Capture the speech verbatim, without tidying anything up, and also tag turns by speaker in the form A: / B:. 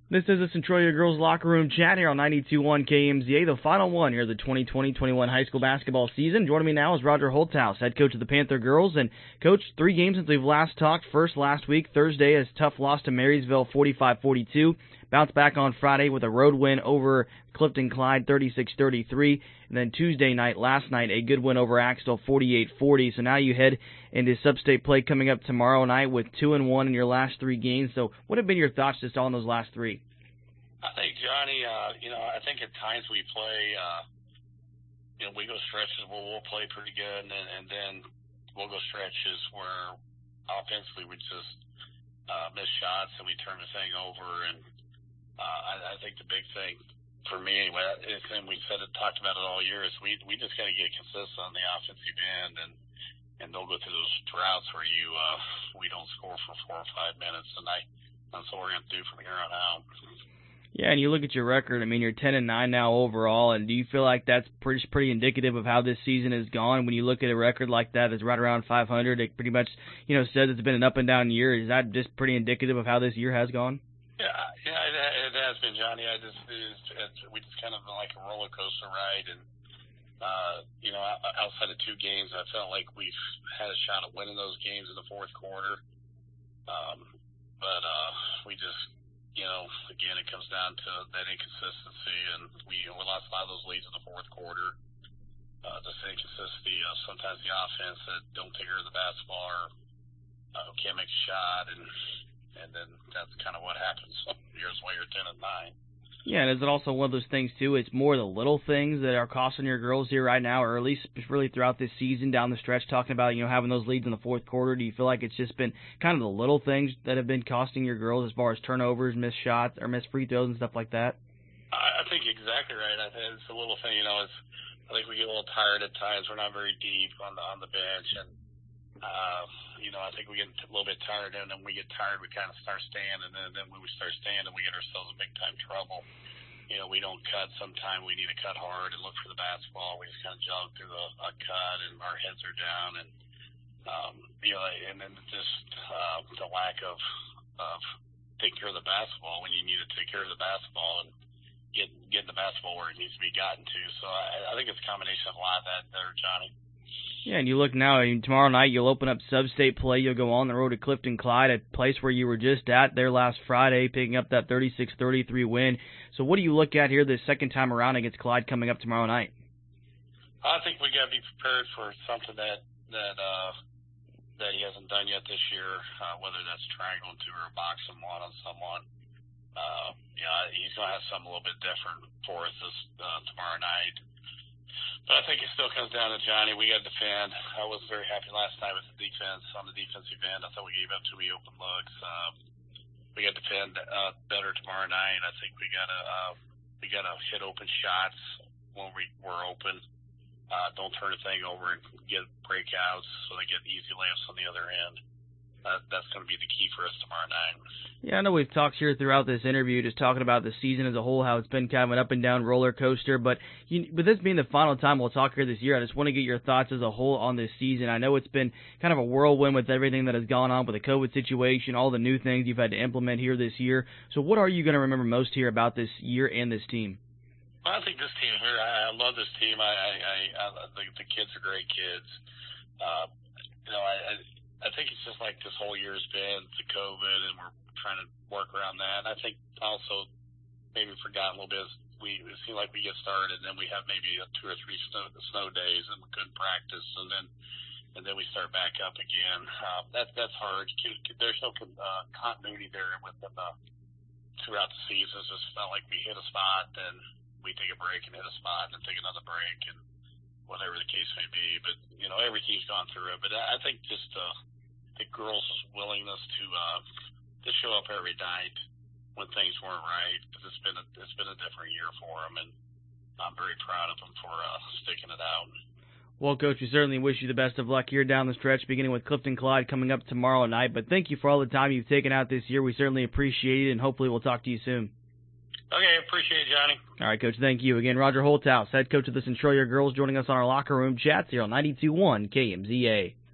A: This is the Centralia Girls Locker Room Chat here on ninety-two point one K M Z A, the final one here of the twenty twenty twenty-one high school basketball season. Joining me now is Roger Holthouse, head coach of the Panther Girls. And, Coach, three games since we've last talked. First last week, Thursday, a tough loss to Marysville, forty-five forty-two. Bounced back on Friday with a road win over Clifton Clyde, thirty-six thirty-three. And then Tuesday night, last night, a good win over Axtell, forty-eight forty. So now you head into sub-state play coming up tomorrow night with two and one in your last three games. So what have been your thoughts just on those last three?
B: I think, Johnny, uh, you know, I think at times we play, uh, you know, we go stretches where we'll play pretty good, and then, and then we'll go stretches where offensively we just uh, miss shots and we turn the thing over. And uh, I, I think the big thing for me, anyway, is, and we said it, talked about it all year, is we we just got to get consistent on the offensive end, and and they'll go through those droughts where you uh, we don't score for four or five minutes, and I that's what we're going to do from here on out.
A: Yeah, and you look at your record. I mean, you're ten and nine now overall, and do you feel like that's pretty pretty indicative of how this season has gone? When you look at a record like that that's right around five hundred, it pretty much, you know, says it's been an up and down year. Is that just pretty indicative of how this year has gone?
B: Yeah, yeah, it, it has been, Johnny. I just it's, it's, we just kind of been like a roller coaster ride, and uh, you know, outside of two games, I felt like we've had a shot at winning those games in the fourth quarter, um, but uh, we just. You know, again, it comes down to that inconsistency, and we we lost a lot of those leads in the fourth quarter. Uh, just inconsistency. Uh, sometimes the offense that don't take care of the basketball or uh, can't make a shot, and and then that's kind of what happens some years why you're ten and nine.
A: Yeah, and is it also one of those things, too, it's more the little things that are costing your girls here right now, or at least really throughout this season down the stretch, talking about, you know, having those leads in the fourth quarter? Do you feel like it's just been kind of the little things that have been costing your girls as far as turnovers, missed shots, or missed free throws and stuff like that?
B: I think exactly right. I think it's a little thing, you know, it's, I think we get a little tired at times. We're not very deep on the, on the bench, and, uh, you know, I think we get a little bit tired, and then we get tired, we kind of start standing, and then when we start standing, we get ourselves in big-time trouble. You know, we don't cut sometime. We need to cut hard and look for the basketball. We just kind of jog through a, a cut, and our heads are down. And, um, you know, and then just uh, the lack of, of taking care of the basketball when you need to take care of the basketball and get, get the basketball where it needs to be gotten to. So I, I think it's a combination of a lot of that there, Johnny.
A: Yeah, and you look now, I mean, tomorrow night you'll open up sub-state play. You'll go on the road to Clifton Clyde, a place where you were just at there last Friday, picking up that thirty-six thirty-three win. So what do you look at here this second time around against Clyde coming up tomorrow night?
B: I think we got to be prepared for something that that uh, that he hasn't done yet this year, uh, whether that's triangle two or boxing one on someone. Uh, yeah, he's going to have something a little bit different for us this uh, tomorrow night. But I think it still comes down to Johnny. We got to defend. I was very happy last night with the defense on the defensive end. I thought we gave up too many open looks. Uh, we got to defend uh, better tomorrow night. I think we got to uh, we got to hit open shots when we we're open. Uh, don't turn the thing over and get breakouts so they get easy layups on the other end. Uh, that's going to be the key for us tomorrow night.
A: Yeah, I know we've talked here throughout this interview just talking about the season as a whole, how it's been kind of an up-and-down roller coaster. But you, with this being the final time we'll talk here this year, I just want to get your thoughts as a whole on this season. I know it's been kind of a whirlwind with everything that has gone on with the COVID situation, all the new things you've had to implement here this year. So what are you going to remember most here about this year and this team?
B: Well, I think this team here, I, I love this team. I, I, I, I the, the kids are great kids. Uh, you know, I, I I think it's just like this whole year's been the COVID, and we're trying to work around that. I think also maybe forgotten a little bit. We it seemed like we get started, and then we have maybe a two or three snow, snow days, and we couldn't practice, and then and then we start back up again. Uh, that that's hard. There's no uh, continuity there with them uh, throughout the season. It's just not like we hit a spot, then we take a break and hit a spot, and then take another break, and whatever the case may be. But, you know, every team's gone through it. But I think just uh, the girls' willingness to uh, to show up every night when things weren't right, because it's been a, it's been a different year for them, and I'm very proud of them for uh, sticking it out.
A: Well, Coach, we certainly wish you the best of luck here down the stretch, beginning with Clifton Clyde coming up tomorrow night. But thank you for all the time you've taken out this year. We certainly appreciate it, and hopefully we'll talk to you soon.
B: Okay, appreciate it, Johnny.
A: All right, Coach, thank you. Again, Roger Holthouse, head coach of the Centralia Girls, joining us on our locker room chats here on ninety-two point one K M Z A.